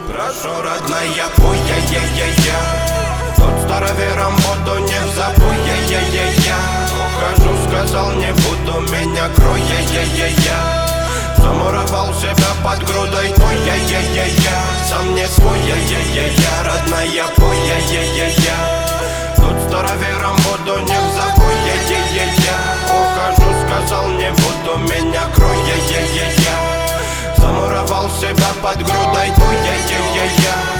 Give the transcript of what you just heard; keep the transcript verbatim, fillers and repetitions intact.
Прошу, родная, пой, я-я-я-я. Тот старовером буду, не забудь, я-я-я-я. Ухожу, сказал, не буду, меня крой, я-я-я-я. Замуровал себя под грудой, ой, я-я-я-я. Сам не свой, я-я-я-я. Родная, пой, я-я-я-я. Тут старовером буду, не забудь, я-я-я-я. Ухожу, сказал, не буду, меня крой, я-я-я-я. Замуровал себя под грудой, ой, я-я-я-я.